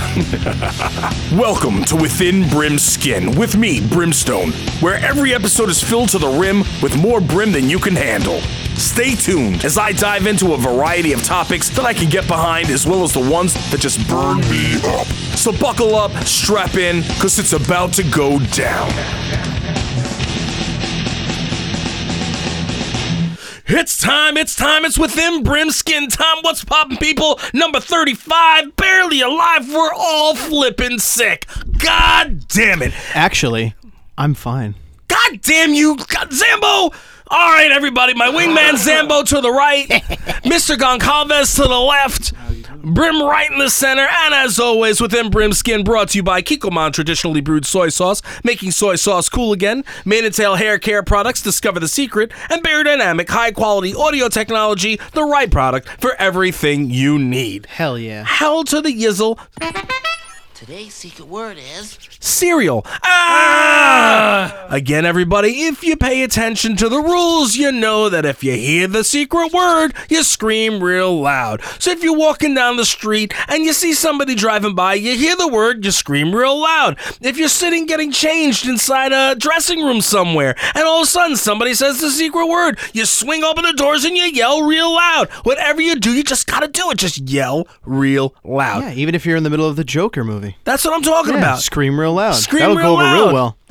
Welcome to Within Brim's Skin with me, Brimstone, where every episode is filled to the rim with more brim than you can handle. Stay tuned as I dive into a variety of topics that I can get behind, as well as the ones that just burn me up. So buckle up, strap in, because it's about to go down. It's time, it's Within Brimskin time. What's poppin', people? Number 35, barely alive, we're all flippin' sick. God damn it. Actually, I'm fine. God damn you, God, Zambo! All right, everybody, my wingman Zambo to the right, Mr. Goncalves to the left, Brim right in the center, and as always, Within Brimskin, brought to you by Kikkoman Traditionally Brewed Soy Sauce, making soy sauce cool again, Mane and Tail Hair Care Products, discover the secret, and Beyerdynamic high-quality audio technology, the right product for everything you need. Hell yeah. Hell to the yizzle. Today's secret word is... cereal. Again, everybody, if you pay attention to the rules, you know that if you hear the secret word, you scream real loud. So if you're walking down the street and you see somebody driving by, you hear the word, you scream real loud. If you're sitting getting changed inside a dressing room somewhere, and all of a sudden somebody says the secret word, you swing open the doors and you yell real loud. Whatever you do, you just gotta do it. Just yell real loud. Yeah, even if you're in the middle of the Joker movie. That's what I'm talking about. Scream real loud. Scream That'll real go over loud. real well.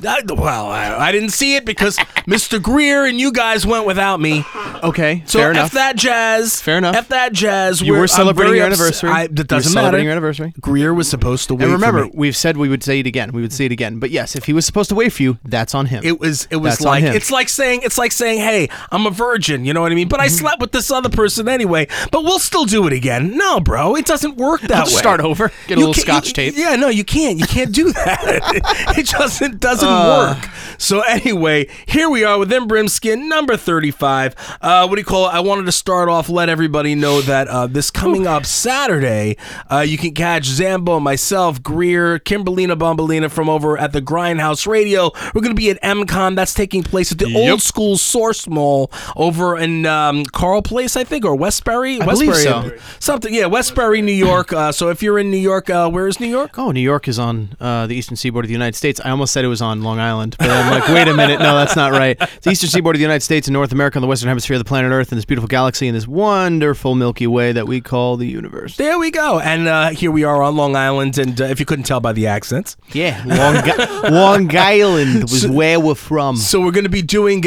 I didn't see it because Mr. Greer and you guys went without me. Okay, So fair F enough. that jazz. Fair enough. F that jazz. You were celebrating your anniversary. It doesn't you were celebrating matter. your anniversary. Greer was supposed to wait And remember, for me. we've said we would say it again. We would say it again. But yes, if he was supposed to wait for you, that's on him. It was That's like on him. it's like saying, hey, I'm a virgin, you know what I mean? But I slept with this other person anyway. But we'll still do it again. No, bro, it doesn't work that way. Start over. Get a little scotch tape. Yeah, no, you can't. You can't do that. It doesn't work. So anyway, here we are within Brimskin, number 35. What do you call it? I wanted to start off, let everybody know that this coming up Saturday, you can catch Zambo, myself, Greer, Kimberlina Bombalina from over at the Grindhouse Radio. We're going to be at MCon. That's taking place at the Old School Source Mall over in Carl Place, I think, or Westbury? I believe so. Something, yeah, Westbury, New York. So if you're in New York, where is New York? Oh, New York is on the eastern seaboard of the United States. I almost said it was on Long Island, but I'm like, wait a minute. No, that's not right. It's the eastern seaboard of the United States and North America on the western hemisphere of the planet Earth in this beautiful galaxy in this wonderful Milky Way that we call the universe. There we go. And here we are on Long Island, and if you couldn't tell by the accents. Yeah, Long Island was where we're from. So we're going to be doing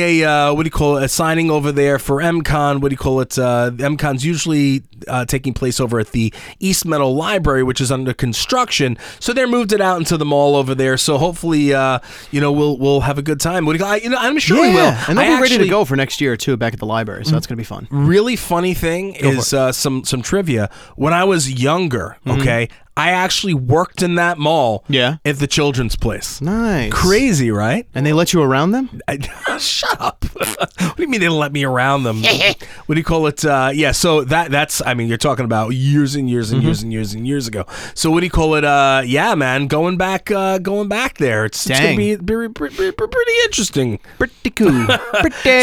a signing over there for MCon. MCon's usually taking place over at the East Meadow Library, which is under construction. So they moved it out into the mall over there. So hopefully, we'll have a good time. I'm sure we will. And they'll be ready to go for next year too, back at the library. So that's going to be fun. Really funny thing is some trivia. When I was younger, okay, I actually worked in that mall. Yeah. At the Children's Place. Nice. Crazy, right? And they let you around them? Shut up. What do you mean they let me around them? What do you call it? So that's, you're talking about years and years and years and years and years ago. So what do you call it? Yeah, man, going back there. It's going to be pretty interesting. Pretty cool. What do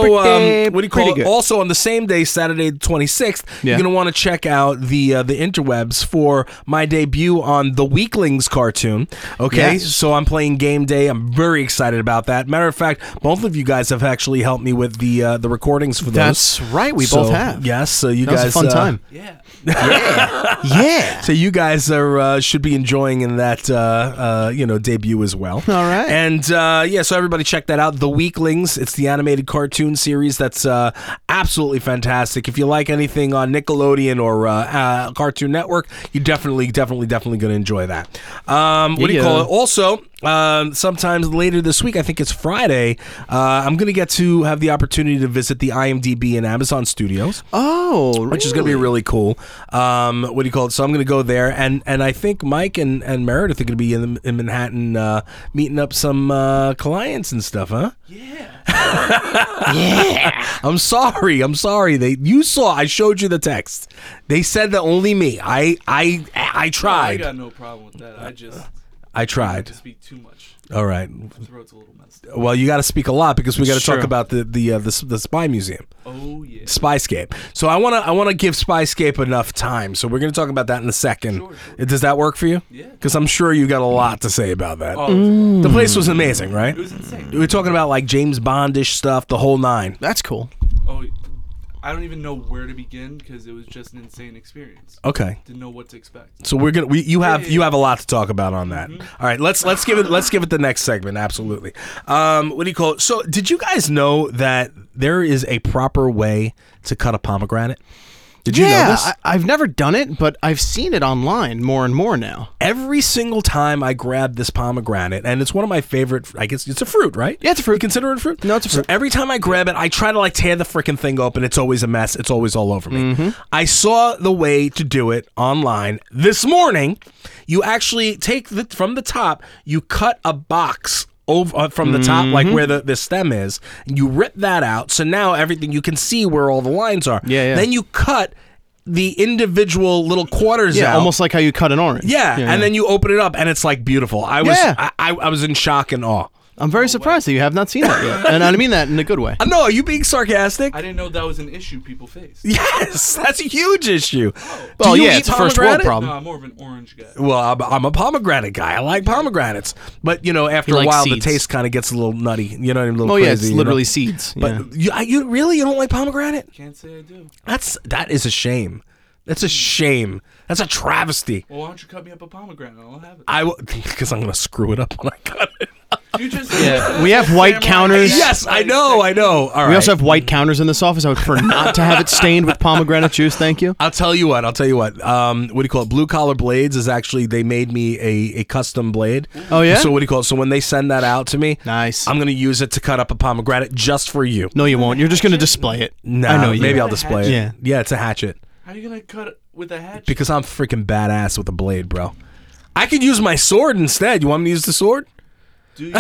you call it? Good. Also, on the same day, Saturday the 26th, you're going to want to check out the interwebs for my debut on the Weaklings cartoon. Okay, yes. So I'm playing Game Day. I'm very excited about that. Matter of fact, both of you guys have actually helped me with the recordings for those. That's right. We both have. Yes. So you that guys. Was a fun time. Yeah. Yeah. So you guys are should be enjoying in that debut as well. All right. And so everybody check that out. The Weaklings. It's the animated cartoon series that's absolutely fantastic. If you like anything on Nickelodeon or Cartoon Network, you definitely going to enjoy that. What do you call it? Also, sometimes later this week, I think it's Friday, I'm going to get to have the opportunity to visit the IMDb and Amazon studios. Oh, really? Which is going to be really cool. What do you call it? So I'm going to go there, and I think Mike and Meredith are going to be in Manhattan meeting up some clients and stuff, huh? Yeah. Yeah. I'm sorry. I showed you the text. They said that only me. I tried. I got no problem with that. I tried. To speak too much. All right. My throat's a little messed up. Well, you got to speak a lot because we got to It's talk true. about the Spy Museum, Oh yeah. Spyscape. So I wanna give Spyscape enough time. So we're gonna talk about that in a second. Sure. Does that work for you? Yeah. Because I'm sure you got a lot to say about that. Oh, The place was amazing, right? it was insane. We were talking about like James Bondish stuff, the whole nine. That's cool. Oh, I don't even know where to begin because it was just an insane experience. Okay. Didn't know what to expect. So you have Yeah. a lot to talk about on that. All right, let's give it the next segment. Absolutely. What do you call it? So did you guys know that there is a proper way to cut a pomegranate? Did you know this? I've never done it, but I've seen it online more and more now. Every single time I grab this pomegranate, and it's one of my favorite. I guess it's a fruit, right? Yeah, it's a fruit. You consider it a fruit? No, it's a fruit. So every time I grab it, I try to like tear the freaking thing open. It's always a mess. It's always all over me. Mm-hmm. I saw the way to do it online this morning. You actually take from the top. You cut a box over from the top, like where the stem is, and you rip that out. So now everything you can see where all the lines are. Yeah. Then you cut the individual little quarters Yeah, out. almost like how you cut an orange. Yeah, and then you open it up, and it's like beautiful. I was, Yeah. I was in shock and awe. I'm very surprised that you have not seen that yet, and I mean that in a good way. No, are you being sarcastic? I didn't know that was an issue people face. Yes, that's a huge issue. Well, Do you yeah, eat it's a first world pomegranate? problem. No, I'm more of an orange guy. Well, I'm a pomegranate guy. I like pomegranates, but after a likes while, seeds. the taste kind of gets a little nutty. You know, a little Oh crazy. yeah, it's you literally know? seeds. But you really don't like pomegranate? Can't say I do. That is a shame. That's a shame. That's a travesty. Well, why don't you cut me up a pomegranate? I'll have it. I will, because I'm gonna screw it up when I cut it. You just We have white counters. Yes, I know. All right. We also have white counters in this office. I would prefer not to have it stained with pomegranate juice. Thank you. I'll tell you what. What do you call it? Blue Collar Blades is actually, they made me a custom blade. Oh, yeah? So what do you call it? So when they send that out to me, Nice. I'm gonna use it to cut up a pomegranate just for you. No, you won't. You're just going to display it. No, I know you. maybe I'll Is that a display it. hatchet? Yeah, it's a hatchet How are you gonna cut it with a hatchet? because I'm freaking badass with a blade, bro. I could use my sword instead. You want me to use the sword? Do you?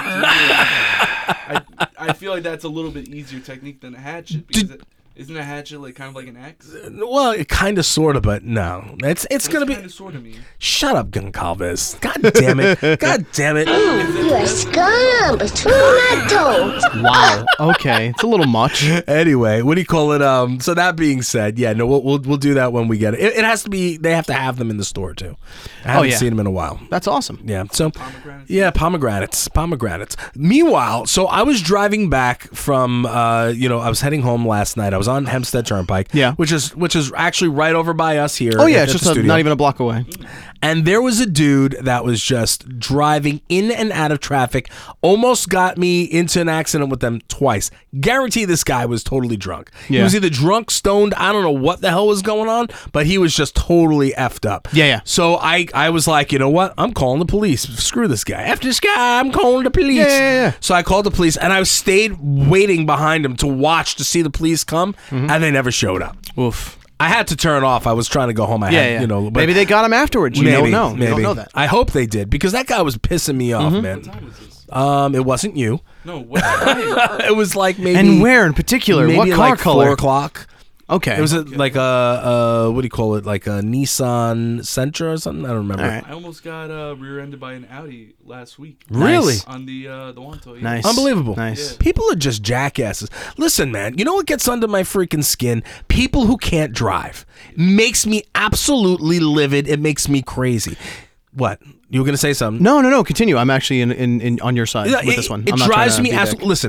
I feel like that's a little bit easier technique than a hatchet because isn't a hatchet like kind of like an axe? Well, it kind of, sort of, but no. It's gonna be. kind of sort of mean. Shut up, Goncalves. God damn it. God damn it. You're a scum, but you're not told. Wow. Okay. It's a little much. Anyway, what do you call it? So that being said, yeah, no, we'll do that when we get it. It has to be. They have to have them in the store too. I haven't yeah. seen them in a while. That's awesome. Yeah. So, Pomegranates? yeah, pomegranates. Meanwhile, so I was driving back from, I was heading home last night. I was on Hempstead Turnpike. Yeah. Which is actually right over by us here. Oh yeah, at it's the just studio. not even a block away. And there was a dude that was just driving in and out of traffic, almost got me into an accident with them twice. Guarantee this guy was totally drunk. He Yeah. was either drunk, stoned, I don't know what the hell was going on, but he was just totally effed up. Yeah. So I was like, you know what? I'm calling the police. Screw this guy. After this guy, I'm calling the police. Yeah. So I called the police, and I stayed waiting behind him to watch to see the police come, and they never showed up. Oof. I had to turn off. I was trying to go home. I had, but Maybe they got him afterwards. You don't know. Maybe. You don't know that. I hope they did because that guy was pissing me off, What man. time was this? It wasn't you. No, what time? It was like maybe. And where in particular? Maybe What car like color? 4 o'clock. Okay. It was like a what do you call it? Like a Nissan Sentra or something. I don't remember. All right. I almost got rear-ended by an Audi last week. Really? On the Wanto. Yeah. Nice. Unbelievable. Nice. Yeah. People are just jackasses. Listen, man, you know what gets under my freaking skin? People who can't drive. Makes me absolutely livid. It makes me crazy. What? You were going to say something? No. Continue. I'm actually in on your side Yeah, with this one. It I'm not drives trying to me be as dick. listen.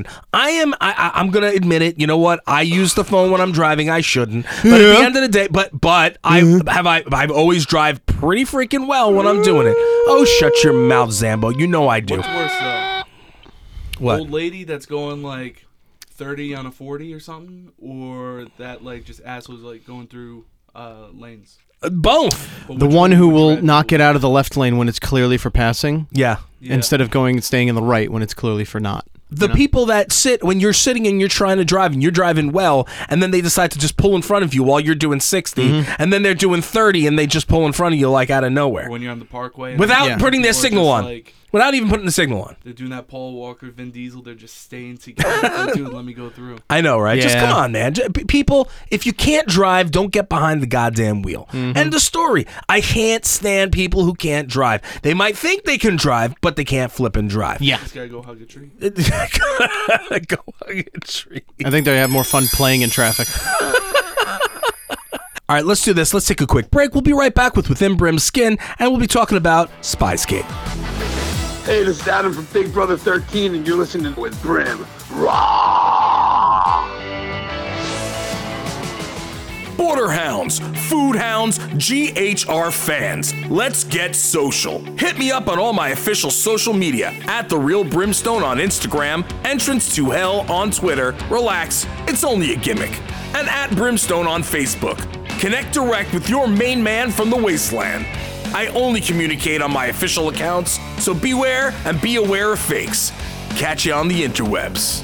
I'm gonna admit it. You know what? I use the phone when I'm driving. I shouldn't. But at the end of the day, but I've always drive pretty freaking well when I'm doing it. Oh, shut your mouth, Zambo. You know I do. What's worse though? What? Old lady that's going like 30 on a 40 or something, or that like just assholes like going through lanes. Both. But The which one who would you will rather not do? get out of the left lane when it's clearly for passing, Yeah. Yeah. instead of staying in the right when it's clearly for not. The people that sit when you're sitting and you're trying to drive and you're driving well, and then they decide to just pull in front of you while you're doing 60, and then they're doing 30, and they just pull in front of you like out of nowhere When you're on the parkway. and without putting their people are signal just on, like- without even putting the signal on. They're doing that Paul Walker, Vin Diesel. They're just staying together. Like, dude, let me go through. I know, right? Just Yeah. come on, man. People, if you can't drive, don't get behind the goddamn wheel. End of story. I can't stand people who can't drive. They might think they can drive, but they can't flip and drive. Yeah. Just gotta go hug a tree. Go hug a tree. I think they have more fun playing in traffic. All right, let's do this. Let's take a quick break. We'll be right back with Within Brim's Skin, and we'll be talking about Spyscape. Hey, this is Adam from Big Brother 13, and you're listening to With Brim. Raw! Border hounds, food hounds, GHR fans. Let's get social. Hit me up on all my official social media at The Real Brimstone on Instagram, Entrance to Hell on Twitter. Relax, it's only a gimmick. And at Brimstone on Facebook. Connect direct with your main man from the wasteland. I only communicate on my official accounts, so beware and be aware of fakes. Catch you on the interwebs.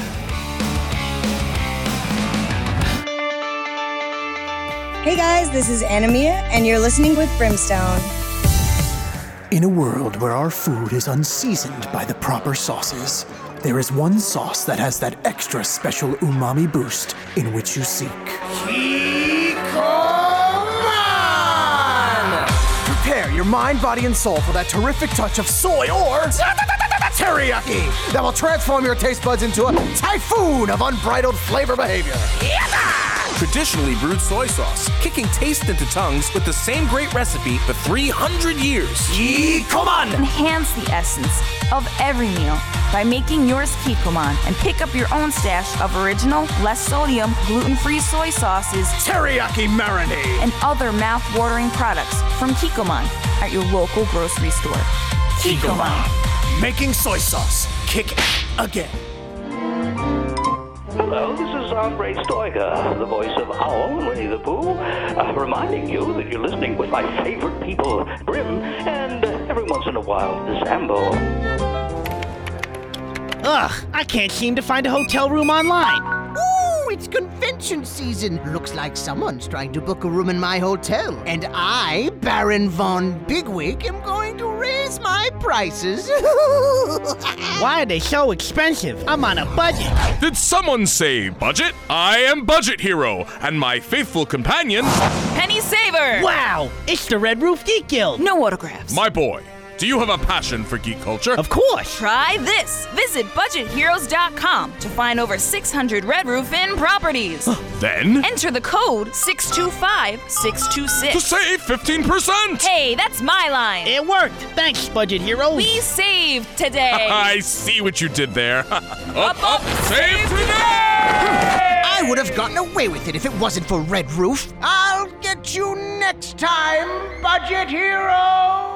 Hey guys, this is Anamia, and you're listening with Brimstone. In a world where our food is unseasoned by the proper sauces, there is one sauce that has that extra special umami boost in which you seek. Prepare your mind, body, and soul for that terrific touch of soy or teriyaki that will transform your taste buds into a typhoon of unbridled flavor behavior. Traditionally brewed soy sauce, kicking taste into tongues with the same great recipe for 300 years. Kikoman! Enhance the essence of every meal by making yours Kikoman and pick up your own stash of original, less sodium, gluten-free soy sauces, Teriyaki marinade! and other mouth-watering products from Kikoman at your local grocery store. Kikoman. Making soy sauce. Kick again. Hello, this is Andre Stoica, the voice of Owl and Winnie the Pooh, reminding you that you're listening with my favorite people, Brim, and every once in a while, Zambo. Ugh, I can't seem to find a hotel room online. Ooh, it's convention season. Looks like someone's trying to book a room in my hotel. And I, Baron Von Bigwig, am going to raise my prices. Why are they so expensive? I'm on a budget. Did someone say budget? I am Budget Hero, and my faithful companion, Penny Saver! Wow, it's the Red Roof Geek Guild. No autographs. my boy. Do you have a passion for geek culture? Of course. Try this. Visit budgetheroes.com to find over 600 Red Roof Inn properties. Then, Enter the code 625-626. to save 15%! Hey, that's my line. It worked. Thanks, Budget Heroes. We saved today. I see what you did there. Up, save today! I would have gotten away with it if it wasn't for Red Roof. I'll get you next time, Budget Hero.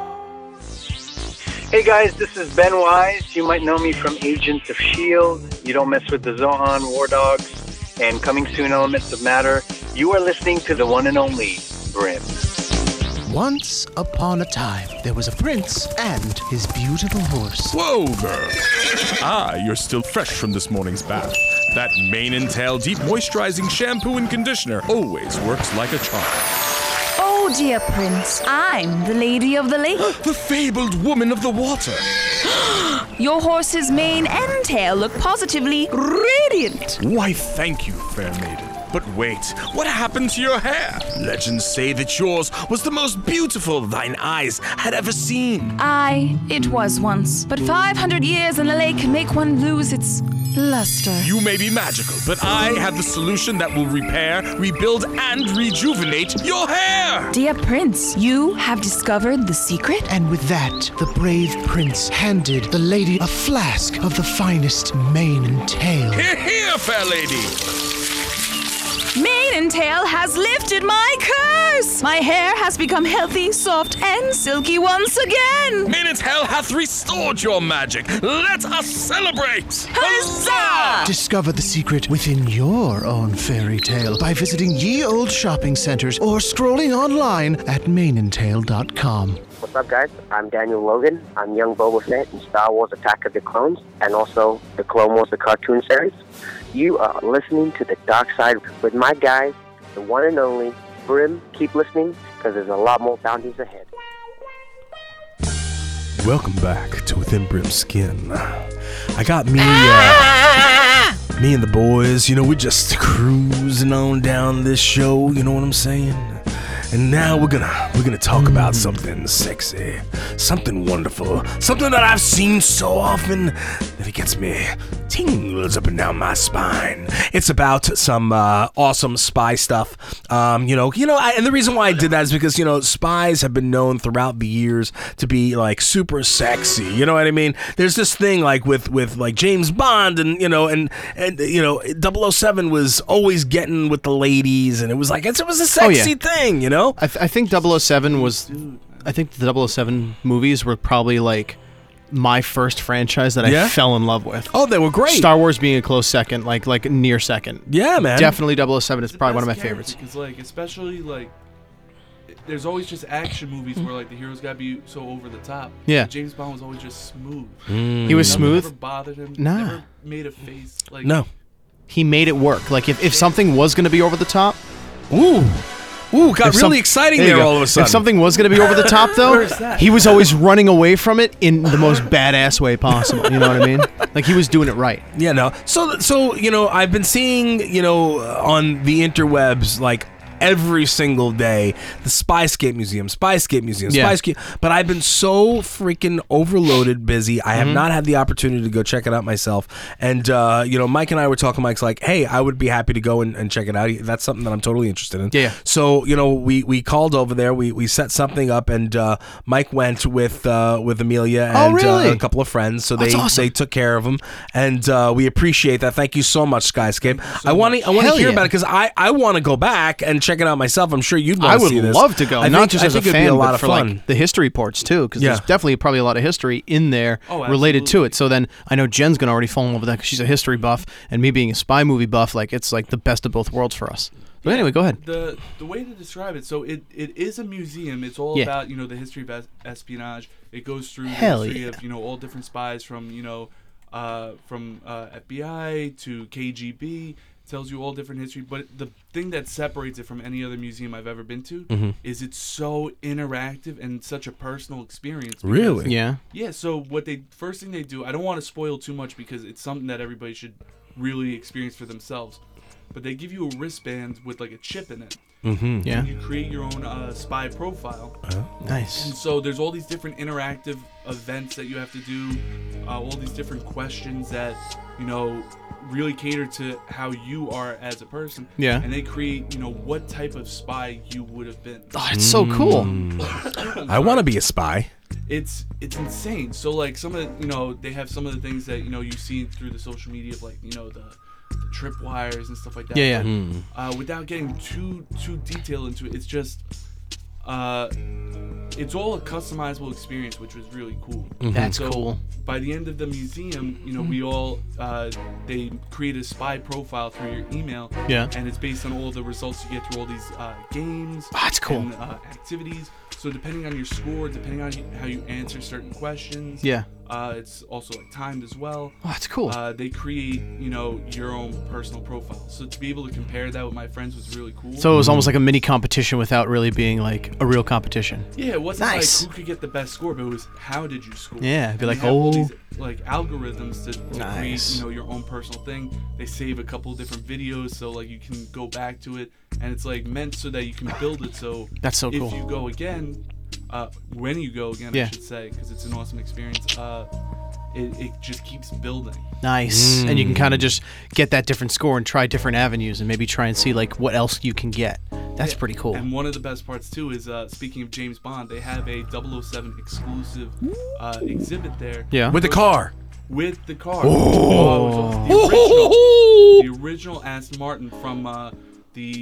Hey guys, this is Ben Wise. You might know me from Agents of S.H.I.E.L.D., You Don't Mess with the Zohan, War Dogs, and coming soon, Elements of Matter. You are listening to the one and only Brim. Once upon a time, there was a prince and his beautiful horse. Whoa, girl. You're still fresh from this morning's bath. That mane and tail deep moisturizing shampoo and conditioner always works like a charm. Oh, dear Prince, I'm the Lady of the Lake. The fabled woman of the water. Your horse's mane and tail look positively radiant. Why, thank you, fair maiden. But wait, what happened to your hair? Legends say that yours was the most beautiful thine eyes had ever seen. It was once, but 500 years in the lake can make one lose its luster. You may be magical, but I have the solution that will repair, rebuild, and rejuvenate your hair! Dear Prince, you have discovered the secret? And with that, the brave prince handed the lady a flask of the finest mane and tail. Here, here, fair lady! Mane and Tail has lifted my curse. My hair has become healthy, soft, and silky once again. Mane and Tail hath restored your magic. Let us celebrate! Huzzah! Discover the secret within your own fairy tale by visiting ye old shopping centers or scrolling online at maneandtail.com. What's up, guys? I'm Daniel Logan. I'm young Boba Fett in Star Wars Attack of the Clones and also the Clone Wars, the cartoon series. You are listening to The Dark Side with my guys, the one and only Brim. Keep listening because there's a lot more bounties ahead. Welcome back to Within Brim's Skin. I got me and the boys, we're just cruising on down this show, you know what I'm saying? And now we're gonna talk about something sexy, something wonderful, something that I've seen so often that it gets me tingles up and down my spine. It's about some awesome spy stuff. And the reason why I did that is because spies have been known throughout the years to be like super sexy. You know what I mean? There's this thing like with like James Bond and 007 was always getting with the ladies, and it was a sexy thing. I think 007 was. I think the 007 movies were probably like my first franchise that I fell in love with. Oh, they were great. Star Wars being a close second, like near second. Yeah, man. Definitely 007 is probably one of my favorites. Because especially there's always just action movies where the heroes gotta be so over the top. Yeah. James Bond was always just smooth. He was smooth. Never bothered him. Nah. Never made a face. No. He made it work. Like if something was gonna be over the top. Got really exciting there all of a sudden. If something was going to be over the top, though, he was always running away from it in the most badass way possible. You know what I mean? Like he was doing it right. Yeah, no. So I've been seeing, on the interwebs, every single day, the Spyscape Museum, but I've been so freaking overloaded, busy. I have not had the opportunity to go check it out myself. And Mike and I were talking. Mike's like, "Hey, I would be happy to go and check it out. That's something that I'm totally interested in." Yeah. So we called over there. We set something up, and Mike went with Amelia and a couple of friends. So they took care of him, and we appreciate that. Thank you so much, Skyscape. I want to hear about it because I want to go back and check it out myself. I'm sure you'd want to see this. I would love to go. Not just as a fan, but for the history ports too, because there's definitely probably a lot of history in there related to it. So then I know Jen's gonna already fall in love with that because she's a history buff, and me being a spy movie buff, it's the best of both worlds for us. But anyway, go ahead. The way to describe it, so it is a museum. It's all about the history of espionage. It goes through the history of all different spies from FBI to KGB. Tells you all different history, but the thing that separates it from any other museum I've ever been to is it's so interactive and such a personal experience. Really? Yeah. Yeah, so first thing they do, I don't want to spoil too much because it's something that everybody should really experience for themselves, but they give you a wristband with a chip in it. Mm-hmm. Yeah. And you create your own spy profile. Nice. And so there's all these different interactive events that you have to do, all these different questions that, really cater to how you are as a person. Yeah. And they create, what type of spy you would have been. Oh, it's so cool. I want to be a spy. It's insane. So some of they have some of the things that you see through the social media of the tripwires and stuff like that. Yeah. But, without getting too detailed into it, it's just it's all a customizable experience, which was really cool. That's cool. By the end of the museum, we all they create a spy profile through your email. Yeah. And it's based on all the results you get through all these games. That's cool. And activities. So depending on your score, depending on how you answer certain questions. Yeah. It's also timed as well. Oh, that's cool. They create, your own personal profile. So to be able to compare that with my friends was really cool. So it was almost like a mini competition without really being a real competition. Yeah, it wasn't nice. who could get the best score, but it was how did you score. Yeah, be and like, they have all these, algorithms to nice. create, your own personal thing. They save a couple of different videos, so you can go back to it, and it's meant so that you can build it. So that's so cool. If you go again, when you go again, I should say, because it's an awesome experience. It just keeps building. Nice. And you can kind of just get that different score and try different avenues and maybe try and see what else you can get. That's pretty cool. And one of the best parts too is speaking of James Bond, they have a 007 exclusive exhibit there. Yeah. With the car. With the car. Oh. The original Aston Martin from the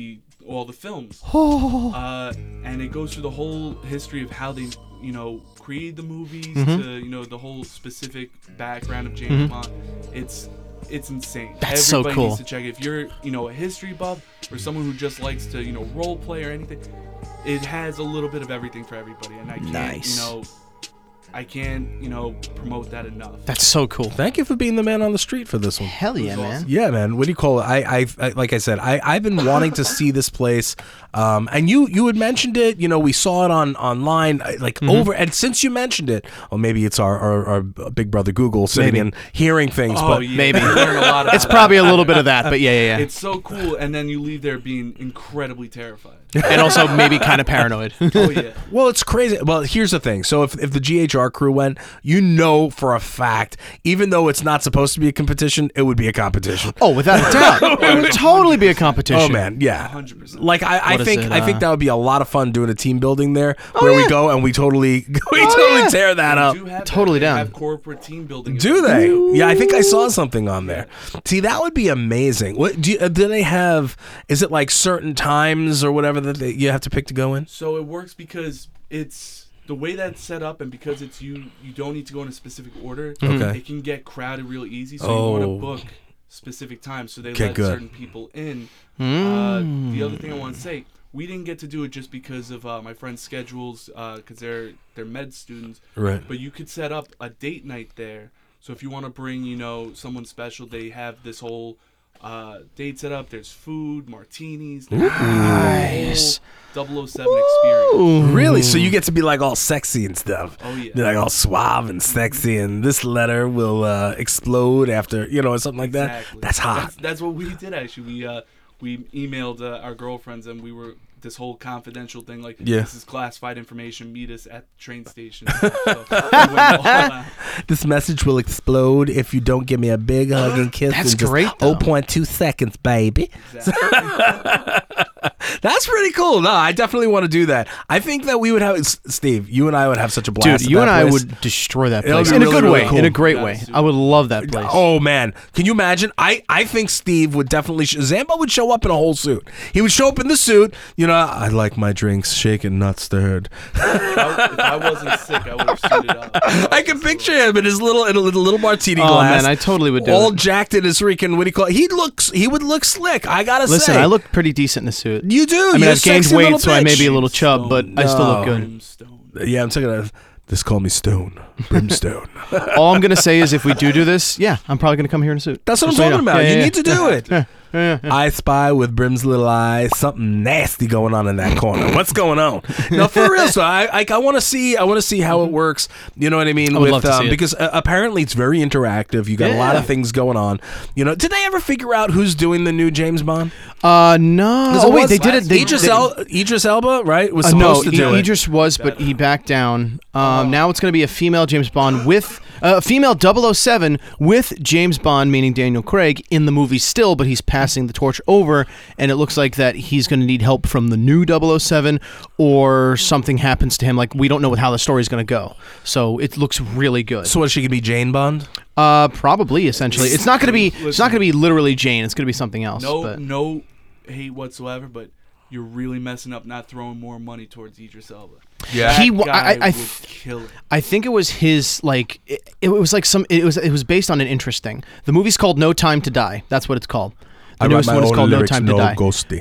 all the films. Oh. And it goes through the whole history of how they, created the movies to, the whole specific background of James Bond. It's insane. That's so Everybody cool. needs to check it. If you're, a history buff or someone who just likes to, role play or anything, it has a little bit of everything for everybody. And I can't, I can't, promote that enough. That's so cool. Thank you for being the man on the street for this one. Hell yeah, man. Yeah, man. What do you call it? I like I said, I've been wanting to see this place. And you had mentioned it. We saw it online, over. And since you mentioned it, or maybe it's our big brother Google sitting and hearing things. Oh, but yeah. Maybe. You learn a lot It's about probably it. a little bit of that, but yeah. It's so cool, and then you leave there being incredibly terrified. And also maybe kind of paranoid. Oh yeah. Well, it's crazy. Well, here's the thing. So if the GHR crew went, for a fact, even though it's not supposed to be a competition, it would be a competition. Oh, without a doubt. It would totally be a competition. Oh man, yeah. 100%. Like I think that would be a lot of fun doing a team building there, Oh, where we yeah. go and we totally yeah. tear that up. Do have Totally that. They down. have corporate team building. Do events. they? Yeah, I think I saw something on there. See, that would be amazing. What do they have? Is it like certain times or whatever that you have to pick to go in? So it works because it's the way that's set up, and because it's you don't need to go in a specific order. Okay. It can get crowded real easy, so you want to book specific times so they let good. certain people in. The other thing I want to say, we didn't get to do it just because of my friends' schedules, because they're med students. Right. But you could set up a date night there. So if you want to bring, someone special, they have this whole date set up. There's food, martinis. Nice. 007 experience. Really? So you get to be like all sexy and stuff. Oh, yeah. You're like all suave and sexy, and this letter will explode after, or something like that. Exactly. That's hot. That's what we did actually. We emailed our girlfriends, and we were this whole confidential thing like, this is classified information. Meet us at the train station. So we went all out. This message will explode if you don't give me a big hug and kiss. That's in just great, though. 0.2 seconds, baby. Exactly. That's pretty cool. No, I definitely want to do that. I think that we would have, Steve, you and I would have such a blast. Dude, you at and that I place. would destroy that It'll place be in a really, good really way. cool. In a great way. I would love that place. Oh man, can you imagine? I think Steve would definitely. Zambo would show up in a whole suit. He would show up in the suit. I like my drinks shaken, not stirred. If I wasn't sick, I would have suited up. I can picture him in his little martini Oh glass. man, I totally would do all it. jacked in his freaking. What do you call it? He would look slick. I gotta Listen, say. I look pretty decent in a suit. You do. I mean, You're I've a gained sexy weight, little so I may be a bitch. little chub, but I still look good. Brimstone. Yeah, I'm taking a. Just call me Stone. Brimstone. All I'm gonna say is, if we do this, yeah, I'm probably gonna come here in a suit. That's what I'm Just so you talking know. about. Yeah, You yeah, need to do it. I spy with Brim's little eyes something nasty going on in that corner. What's going on? No, for real. So I want to see how it works. You know what I mean? I would love to see it. Because apparently it's very interactive. You got a lot of things going on. Did they ever figure out who's doing the new James Bond? No. Oh wait, they did it. Idris Elba, right? Was No, supposed to do it. Idris was, but he backed down. Now it's going to be a female James Bond with female 007 with James Bond, meaning Daniel Craig, in the movie still, but he's passing the torch over, and it looks like that he's going to need help from the new 007, or something happens to him. Like, we don't know how the story's going to go, so it looks really good. So is she going to be Jane Bond? Probably, essentially. It's not going to be. It's not going to be literally Jane. It's going to be something else. No hate whatsoever, but you're really messing up not throwing more money towards Idris Elba. Yeah, That guy would kill it. I think it was his it was like it was based on an interest thing. The movie's called No Time to Die. That's what it's called. The newest one is called No Time to Die. Ghosty.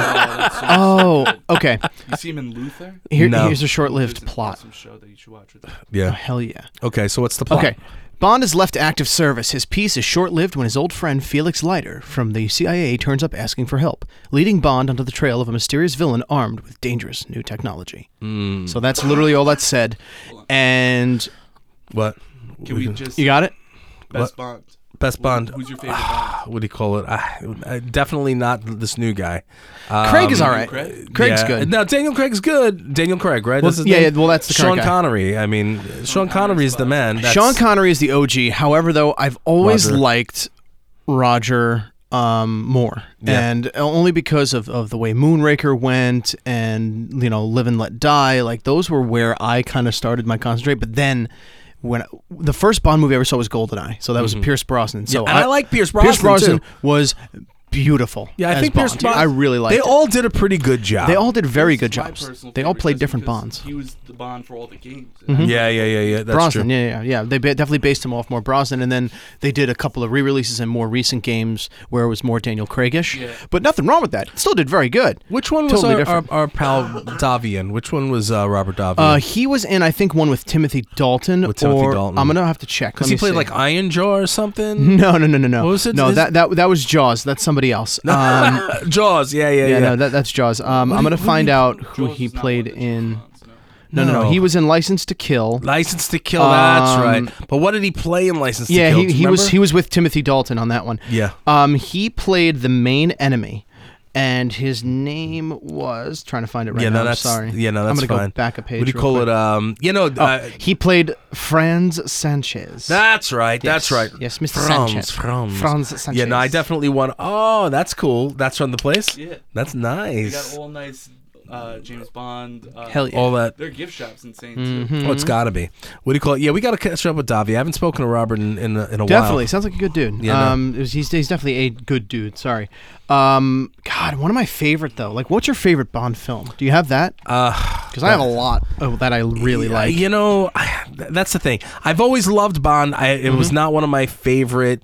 Okay. You see him in Luther? Here's a short-lived There's an plot. awesome show that you should watch with him. Yeah. Oh, hell yeah. Okay, so what's the plot? Okay. Bond is left active service. His peace is short-lived when his old friend Felix Leiter from the CIA turns up asking for help, leading Bond onto the trail of a mysterious villain armed with dangerous new technology. So that's literally all that's said. And what? Can we just... You got it? Best Bond. Best Bond. Who's your favorite Bond? What do you call it? Definitely not this new guy. Craig is all right. Craig's yeah. good. No, Daniel Craig's good. Daniel Craig, right? Well, That's his yeah, name? yeah, well, that's the Sean current guy. Connery. I mean, Sean Connery's the man. Sean Connery is the OG. However, though, I've always liked Roger more. Yeah. And only because of the way Moonraker went and, Live and Let Die. Like, those were where I kind of started my concentrate. But then... when the first Bond movie I ever saw was GoldenEye, so that was Pierce Brosnan. So and I like Pierce Pierce Brosnan, Brosnan too. was beautiful. Yeah, I as think Bond. Pierce I really liked They it. all did a pretty good job. They all did very good My jobs. personal They all favorite played just different because Bonds. He was the Bond for all the games. Mhm. Yeah. That's Brosnan, true. yeah. They definitely based him off more Brosnan, and then they did a couple of re-releases in more recent games where it was more Daniel Craig-ish. Yeah. But nothing wrong with that. It still did very good. Which one was Totally our different. pal Davian? Which one was Robert Davian? He was in, I think, one with Timothy Dalton. With Timothy or Dalton. I'm gonna have to check. Because Let he me played see. like Iron Jaw or something. No. What was it? No, that was Jaws. That's somebody else. Jaws. Yeah. No, that's Jaws. I'm gonna find out who he played in. No. He was in License to Kill. License to Kill. That's right. But what did he play in License to Yeah, Kill? he was with Timothy Dalton on that one. Yeah. He played the main enemy, and his name was trying to find it right Yeah, now. no, that's I'm sorry. Yeah, no, that's I'm gonna fine. go back a page. What do you real call quick. it? He played Franz Sanchez. That's right. Yes. That's right. Yes, Mr. Franz, Sanchez. Franz. Franz Sanchez. Yeah, no, I definitely want. Oh, that's cool. That's from the place. Yeah. That's They nice. got all nice James Bond. Hell yeah. All that. Their gift shop's insane Mm-hmm. too. Oh, it's got to be. What do you call it? Yeah, we got to catch up with Davi. I haven't spoken to Robert in a while. Definitely sounds like a good dude. Yeah, no. He's definitely a good dude. Sorry. God, one of my favorite though. Like, what's your favorite Bond film? Do you have that? Because I have a lot that I really like. You know, that's the thing. I've always loved Bond. It was not one of my favorite.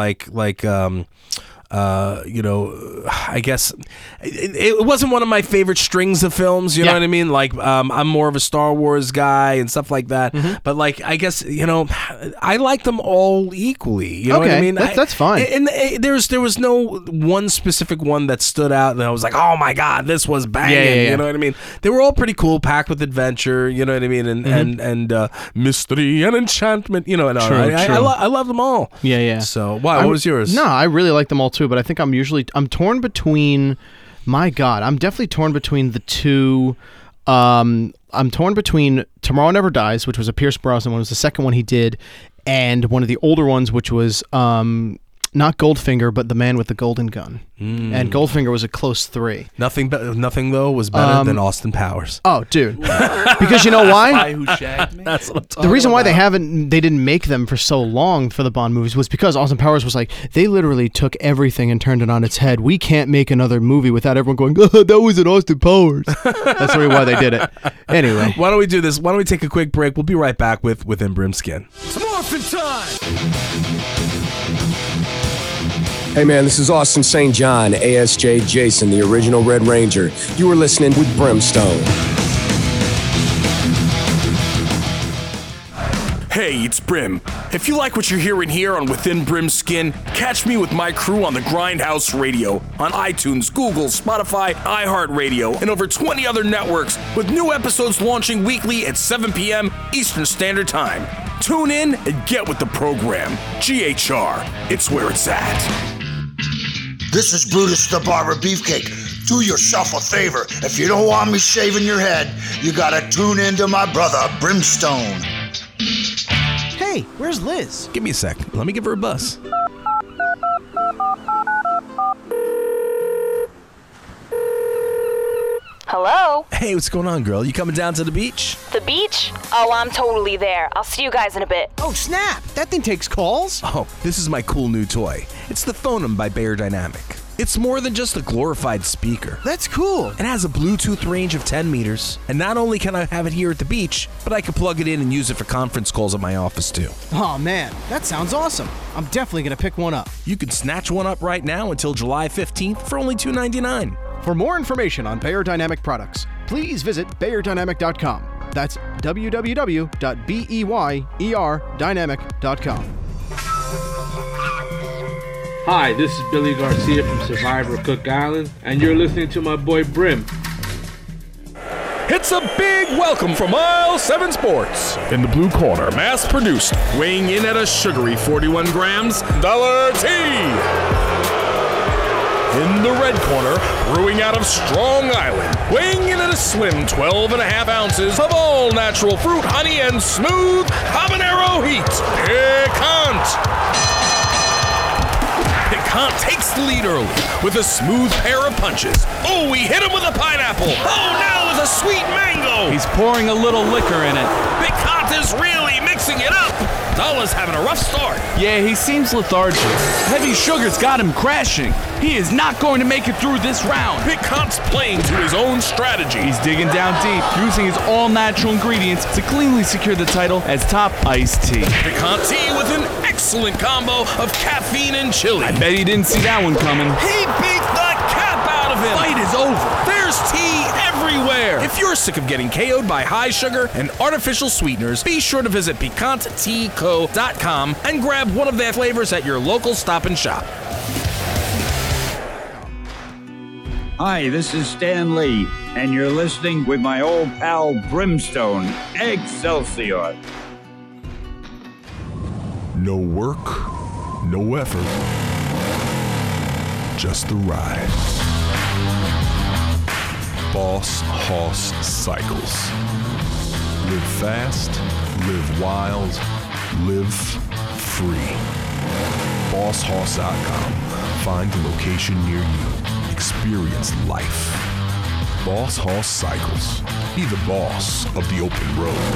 I guess it wasn't one of my favorite strings of films. You know what I mean? Like, I'm more of a Star Wars guy and stuff like that. But like, I guess I like them all equally. You know what I mean? That's fine. And there was no one specific one that stood out, and I was like, oh my god, this was banging. Yeah. You know what I mean? They were all pretty cool, packed with adventure. You know what I mean? And mystery and enchantment. You know, True. I love them all. Yeah. So, what was yours? No, I really like them all too, but I think I'm torn between. My God, I'm definitely torn between the two. I'm torn between Tomorrow Never Dies, which was a Pierce Brosnan one, was the second one he did, and one of the older ones, which was not Goldfinger, but The Man with the Golden Gun. And Goldfinger was a close 3. Nothing though was better than Austin Powers. Oh, dude. Because you know why? Spy Who Shagged Me? That's what I'm talking The reason why about. they didn't make them for so long for the Bond movies was because Austin Powers was like, they literally took everything and turned it on its head. We can't make another movie without everyone going, oh, that was an Austin Powers. That's really why they did it. Anyway. Why don't we do this? Why don't we take a quick break? We'll be right back with Within Brimskin. It's morphin' time! Hey man, this is Austin St. John, ASJ Jason, the original Red Ranger. You are listening with Brimstone. Hey, it's Brim. If you like what you're hearing here on Within Brimskin, catch me with my crew on the Grindhouse Radio, on iTunes, Google, Spotify, iHeartRadio, and over 20 other networks, with new episodes launching weekly at 7 p.m. Eastern Standard Time. Tune in and get with the program. GHR, it's where it's at. This is Brutus the Barber Beefcake. Do yourself a favor. If you don't want me shaving your head, you gotta tune in to my brother, Brimstone. Hey, where's Liz? Give me a sec. Let me give her a buzz. Hello? Hey, what's going on, girl? You coming down to the beach? The beach? Oh, I'm totally there. I'll see you guys in a bit. Oh, snap! That thing takes calls? Oh, this is my cool new toy. It's the Phonem by Beyerdynamic. It's more than just a glorified speaker. That's cool. It has a Bluetooth range of 10 meters, and not only can I have it here at the beach, but I can plug it in and use it for conference calls at my office too. Oh man, that sounds awesome. I'm definitely gonna pick one up. You can snatch one up right now until July 15th for only $2.99. For more information on Beyerdynamic products, please visit beyerdynamic.com. That's www.beyerdynamic.com. Hi, this is Billy Garcia from Survivor Cook Island, and you're listening to my boy Brim. It's a big welcome from Aisle 7 Sports. In the blue corner, mass-produced, weighing in at a sugary 41 grams, Dollar T. In the red corner, brewing out of Strong Island, weighing in at a slim 12.5 ounces of all natural fruit, honey, and smooth habanero heat, Picant. Picant takes the lead early with a smooth pair of punches. Oh, he hit him with a pineapple. Oh, now with a sweet mango. He's pouring a little liquor in it. Picant Picant is really mixing it up. Dulla's having a rough start. Yeah, he seems lethargic. Heavy sugar's got him crashing. He is not going to make it through this round. Picant's playing to his own strategy. He's digging down deep, using his all-natural ingredients to cleanly secure the title as top iced tea. Picant tea with an excellent combo of caffeine and chili. I bet he didn't see that one coming. He beat the cap out of him. Fight is over. There's tea everywhere. If you're sick of getting KO'd by high sugar and artificial sweeteners, be sure to visit PicantTeaCo.com and grab one of their flavors at your local Stop and Shop. Hi, this is Stan Lee, and you're listening with my old pal Brimstone, Excelsior. No work, no effort, just the ride. Boss Hoss Cycles. Live fast, live wild, live free. BossHoss.com. Find a location near you. Experience life. Boss Hoss Cycles. Be the boss of the open road.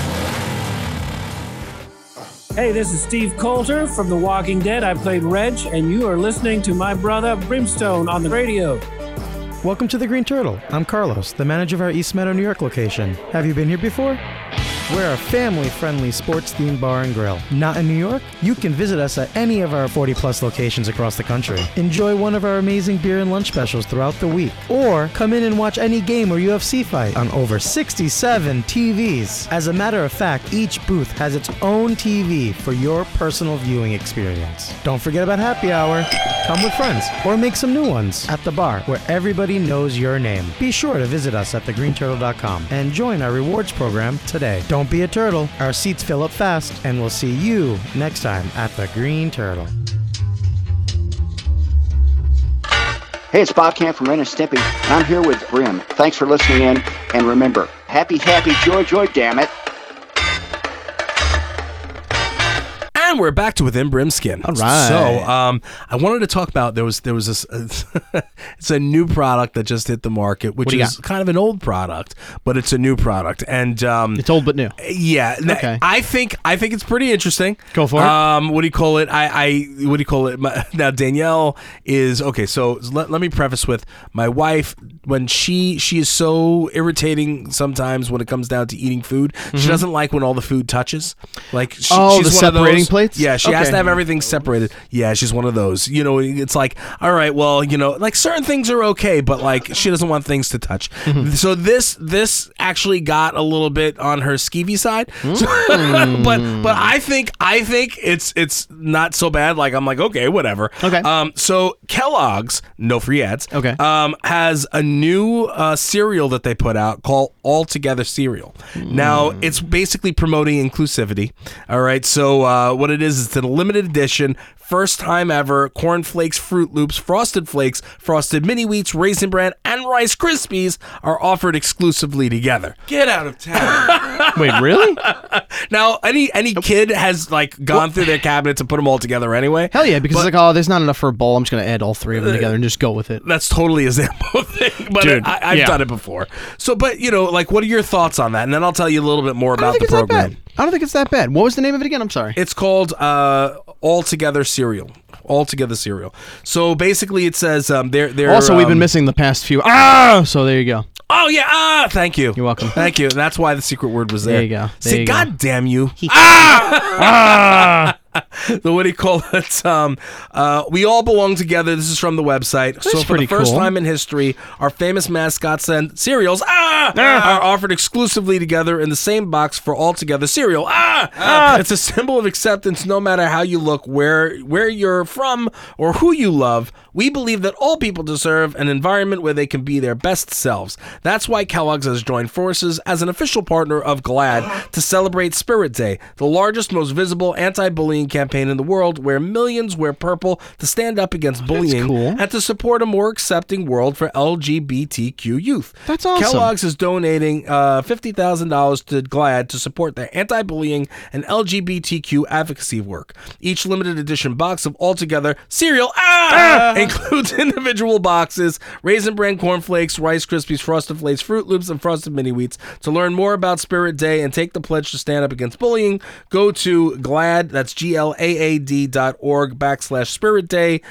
Hey, this is Steve Coulter from The Walking Dead. I played Reg, and you are listening to my brother Brimstone on the radio. Welcome to the Green Turtle. I'm Carlos, the manager of our East Meadow, New York location. Have you been here before? We're a family-friendly sports-themed bar and grill. Not in New York? You can visit us at any of our 40-plus locations across the country. Enjoy one of our amazing beer and lunch specials throughout the week. Or come in and watch any game or UFC fight on over 67 TVs. As a matter of fact, each booth has its own TV for your personal viewing experience. Don't forget about happy hour. Come with friends or make some new ones at the bar where everybody knows your name. Be sure to visit us at thegreenturtle.com and join our rewards program today. Don't be a turtle. Our seats fill up fast, and we'll see you next time at the Green Turtle. Hey, it's Bob Camp from Ren and Stimpy, and I'm here with Brim. Thanks for listening in, and remember, happy, joy, damn it. And we're back to Within Brimskin. All right. So, I wanted to talk about there was this. It's a new product that just hit the market, which is kind of an old product, but it's a new product, and it's old but new. Yeah. Okay. I think it's pretty interesting. Go for it. What do you call it? What do you call it? Now Danielle is okay. So let me preface with my wife. When she is so irritating sometimes when it comes down to eating food. She doesn't like when all the food touches. Like she's the separating plates. Yeah, she has to have everything separated. Yeah, she's one of those. You know, it's like, all right, well, you know, like certain things are okay, but like she doesn't want things to touch. So this actually got a little bit on her skeevy side. But I think it's not so bad. Like I'm like, okay, whatever. Okay. So Kellogg's, no free ads. Okay. Has a new cereal that they put out called All Together cereal. Now it's basically promoting inclusivity. All right. So what it is it's a limited edition, first time ever, Corn Flakes, Fruit Loops, Frosted Flakes, Frosted Mini Wheats, Raisin Bran, and Rice Krispies are offered exclusively together. Get out of town. Wait, really? Now, any kid has like gone through their cabinets and put them all together anyway. Hell yeah, because it's like, oh, there's not enough for a bowl. I'm just going to add all three of them together and just go with it. That's totally a Zambo thing, but Dude, I've done it before. So, but you know, like, what are your thoughts on that? And then I'll tell you a little bit more about the program. I don't think it's that bad. What was the name of it again? I'm sorry. It's called All Together cereal. All Together cereal. So basically, it says they're also we've been missing the past few. So there you go. Oh yeah. Thank you. You're welcome. Thank you. That's why the secret word was there. There you go. See, God damn you. So what do you call it? We all belong together. This is from the website. That's so for the first cool. time in history, our famous mascots and cereals are offered exclusively together in the same box for All Together cereal. It's a symbol of acceptance no matter how you look, where you're from, or who you love. We believe that all people deserve an environment where they can be their best selves. That's why Kellogg's has joined forces as an official partner of GLAAD to celebrate Spirit Day, the largest, most visible anti-bullying campaign campaign in the world where millions wear purple to stand up against bullying and to support a more accepting world for LGBTQ youth. That's awesome. Kellogg's is donating $50,000 to GLAAD to support their anti-bullying and LGBTQ advocacy work. Each limited edition box of Altogether cereal includes individual boxes, Raisin Bran cornflakes, Rice Krispies, Frosted Flakes, Fruit Loops, and Frosted Mini Wheats. To learn more about Spirit Day and take the pledge to stand up against bullying, go to GLAAD, that's GLAAD.org/Spirit Day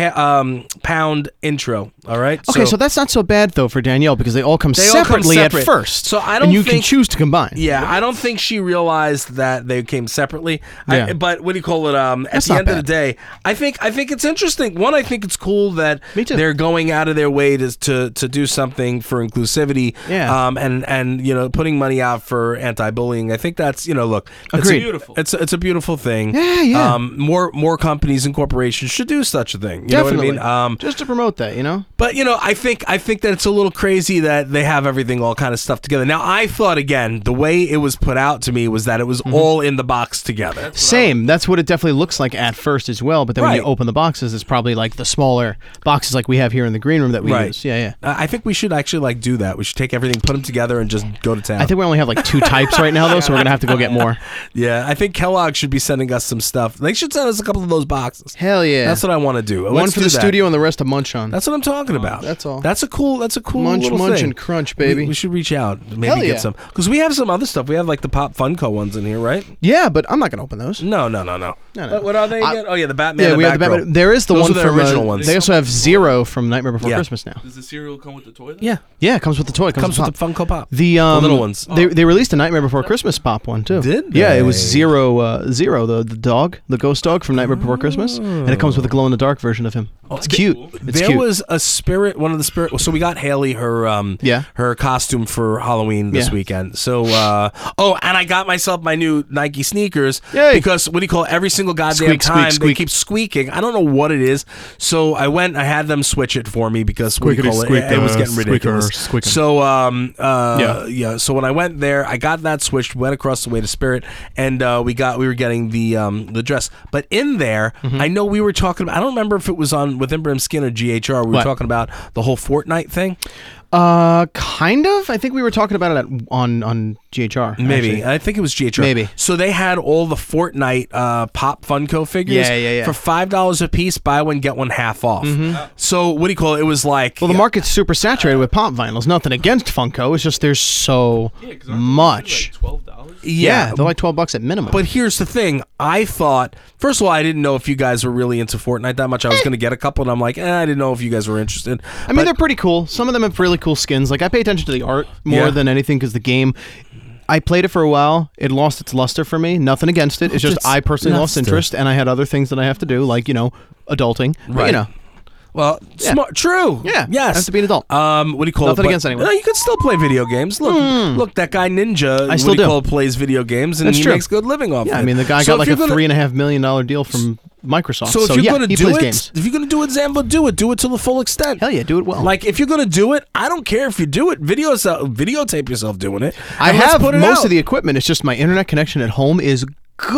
pound intro. All right. Okay, so that's not so bad though for Danielle because they all come separately at first. So I don't. And you think, can choose to combine. Yeah, I don't think she realized that they came separately. Yeah. But what do you call it? At the end of the day, I think it's interesting. One, I think it's cool that they're going out of their way to do something for inclusivity. Yeah. And putting money out for anti-bullying. I think that's look. It's Agreed. It's a beautiful thing. Yeah. More companies and corporations should do such a thing. You Definitely. know what I mean? Just to promote that, But I think that it's a little crazy that they have everything all kind of stuff together. Now I thought again the way it was put out to me was that it was all in the box together. Same. That's what it definitely looks like at first as well. But then when you open the boxes, it's probably like the smaller boxes like we have here in the green room that we use. Yeah. I think we should actually do that. We should take everything, put them together, and just go to town. I think we only have 2 types right now though, so we're gonna have to go get more. Yeah, I think Kellogg should be sending us some stuff. They should send us a couple of those boxes. Hell yeah. That's what I want to do. One for the studio and the rest to munch on. That's what I'm talking about. That's all. That's a cool munch, little munch, thing. and crunch, baby. We should reach out, maybe Hell get yeah. some, because we have some other stuff. We have the Pop Funko ones in here, right? Yeah, but I'm not gonna open those. No. No. What are they again? The Batman. Yeah, we have the Batman. There is the Those one are the from original ones. They also have Zero from Nightmare Before Yeah. Christmas now. Does the cereal come with the toy? Yeah. Yeah, it comes with the toy. It Comes with the Funko Pop. The little ones. They released a Nightmare Before Christmas Pop one too. Did Yeah, it was they? Zero, the dog, the ghost dog from Nightmare Before Christmas, and it comes with a glow in the dark version of him. It's cute. It's There cute. was a spirit, one of the spirit. So we got Haley her costume for Halloween this weekend. So and I got myself my new Nike sneakers. Yay. Because every single goddamn Squeak, time squeak, they squeak. keep squeaking. I don't know what it is. So I went. I had them switch it for me because Squeakity, it was getting squeaker, ridiculous. squeaking. So So when I went there, I got that switched. Went across the way to Spirit, and we were getting the dress. But in there, I know we were talking about. I don't remember if it was on Within Brim Skin or GHR. We were What? talking about the whole Fortnite thing. Kind of. I think we were talking about it on GHR. Maybe. actually. I think it was GHR. Maybe. So they had all the Fortnite Pop Funko figures Yeah. for $5 a piece, buy one, get one half off. So what do you call it? It was like... Well, the market's super saturated with pop vinyls. Nothing against Funko. It's just there's so much. Yeah, they're like $12 at minimum. But here's the thing. I thought, first of all, I didn't know if you guys were really into Fortnite that much. I was going to get a couple, and I'm like, I didn't know if you guys were interested. I mean, they're pretty cool. Some of them have really cool skins. Like, I pay attention to the art more than anything because the game... I played it for a while. It lost its luster for me. Nothing against it. It's just I personally lost interest, and I had other things that I have to do, like, adulting. Right. But, Well, smart, true. Yeah. Yes. Has to be an adult. What do you call it? Nothing against anyone. No, you can still play video games. Look, that guy Ninja. I still what do. You do. call it, plays video games, and That's he true. makes good living off. Yeah, it. I mean, the guy So got like if a you're gonna- $3.5 million deal from Microsoft. So if you're yeah, gonna he do plays it, games. if you're gonna do it, Zambo, do it to the full extent. Hell yeah, do it well. Like if you're gonna do it, I don't care if you do it. Videotape yourself doing it. I and let's have put it most out. of the equipment. It's just my internet connection at home is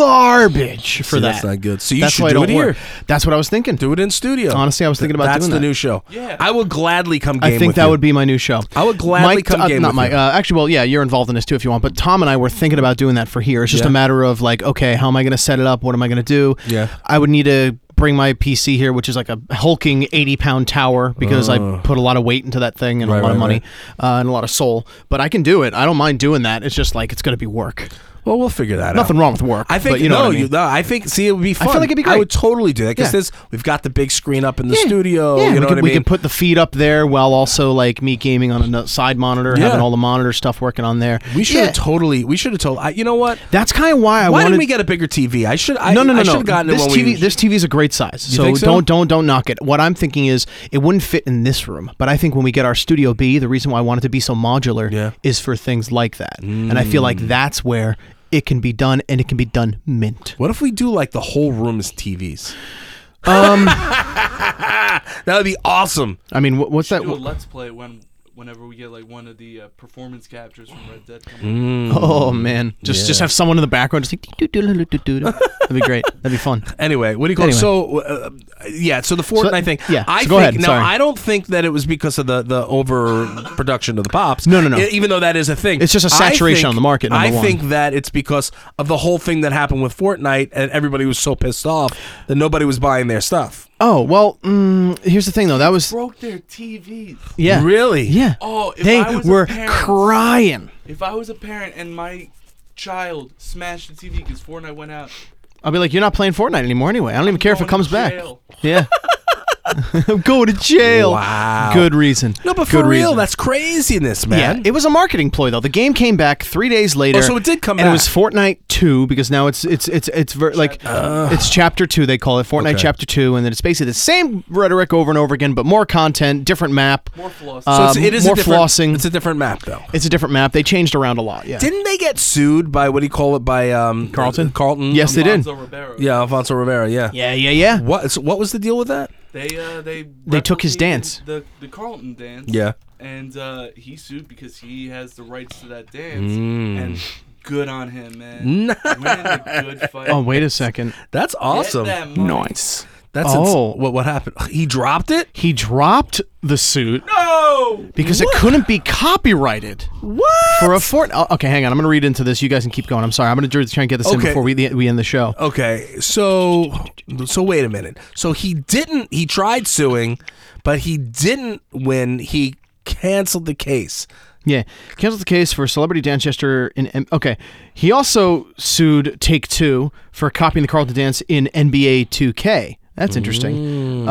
garbage for See, that. that's not good. So you That's should why I do don't it here. work. That's what I was thinking. Do it in studio. Honestly, I was thinking about That's doing the that. new show. Yeah. I would gladly come game I think with that you. would be my new show. I would gladly come game not with Mike. you. Actually, well, yeah, you're involved in this too if you want. But Tom and I were thinking about doing that for here. It's just Yeah. a matter of like, okay, how am I going to set it up? What am I going to do? Yeah. I would need to bring my PC here, which is like a hulking 80-pound tower because I put a lot of weight into that thing and a lot of money and a lot of soul. But I can do it. I don't mind doing that. It's just like it's going to be work. Well, we'll figure that out. Nothing wrong with work. I think but you know what I mean. I think it would be fun. I feel like it'd be great. I would totally do that because Yeah. we've got the big screen up in the studio. Yeah, you know what I we mean? can put the feed up there while also like me gaming on a side monitor, Yeah. having all the monitor stuff working on there. We should have totally. We should have told. You know what? That's kind of why I Why wanted. didn't we get a bigger TV? I should. No. I should have gotten This it when TV, we. this TV is a great size. You So, think so? don't knock it. What I'm thinking is it wouldn't fit in this room, but I think when we get our Studio B, the reason why I want it to be so modular is for things like that, and I feel like that's where it can be done, and it can be done mint. What if we do like the whole room is TVs? That would be awesome. I mean, what's that? Do a let's play when whenever we get like one of the performance captures from Red Dead coming. Oh man, just have someone in the background just like that'd be great. That'd be fun. Anyway, what do you call it? So so the Fortnite thing. Yeah, I so go think, ahead. Now Sorry. I don't think that it was because of the overproduction of the pops. No. Even though that is a thing, It's just a saturation on the market, number one. I think that it's because of the whole thing that happened with Fortnite, and everybody was so pissed off that nobody was buying their stuff. Oh well, here's the thing though. That was broke their TVs. Yeah. Really? Yeah. Oh, if they I was were a parent, crying. If I was a parent and my child smashed the TV because Fortnite went out, I'll be like, you're not playing Fortnite anymore anyway. I don't even care if it comes back. jail. Yeah. I'm going to jail. Wow. Good reason. No, but Good for real, reason. that's craziness, man. Yeah, it was a marketing ploy though. The game came back 3 days later. Oh, so it did come and back. it was Fortnite 2 because now it's Chapter 2 they call it. Fortnite Okay. Chapter 2, and then it's basically the same rhetoric over and over again, but more content, different map. More flossing. So it is more a different, flossing. It's a different map, though. It's a different map. They changed around a lot. Yeah. Didn't they get sued by by Carlton? Carlton. Yes, they did. Alfonso Ribeiro. Yeah, Alfonso Rivera. Yeah. Yeah. What was the deal with that? They took his dance. The Carlton dance. Yeah. And he sued because he has the rights to that dance. Mm. And good on him, man. Winning a good fight. Oh, wait a second. That's awesome. that money. Nice. That's Oh. what happened? He dropped it? He dropped the suit No! because it couldn't be copyrighted. What? For a okay, hang on. I'm going to read into this. You guys can keep going. I'm sorry. I'm going to try and get this in Okay. before we end the show. Okay, so wait a minute. So he tried suing, but he didn't win. He canceled the case. Yeah, canceled the case for celebrity dance gesture in. Okay, he also sued Take-Two for copying the Carlton dance in NBA 2K. That's interesting.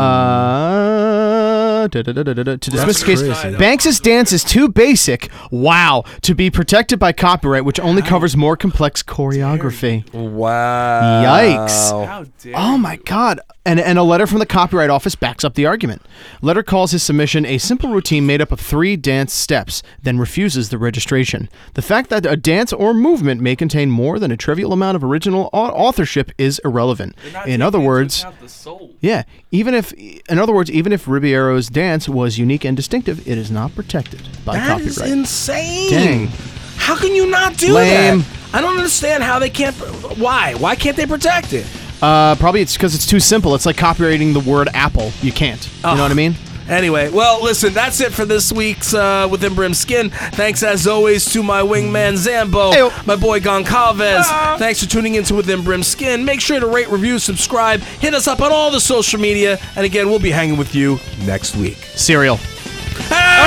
To dismiss the case, crazy. Banks' dance is too basic. Wow, to be protected by copyright, which only covers more complex choreography. Wow. Yikes. How dare Oh my God. And a letter from the Copyright Office backs up the argument. Letter calls his submission a simple routine made up of 3 dance steps, then refuses the registration. The fact that a dance or movement may contain more than a trivial amount of original authorship is irrelevant. In other words, even if Ribeiro's dance was unique and distinctive, it is not protected by That copyright. is insane. Dang. How can you not do Lame. that? I don't understand how they can't. Why? Why can't they protect it? Probably it's because it's too simple. It's like copywriting the word apple. You can't. You know what I mean? Anyway, well, listen, that's it for this week's Within Brim Skin. Thanks, as always, to my wingman, Zambo, my boy, Goncalves. Thanks for tuning in to Within Brim Skin. Make sure to rate, review, subscribe, hit us up on all the social media, and again, we'll be hanging with you next week. Cereal. Hey!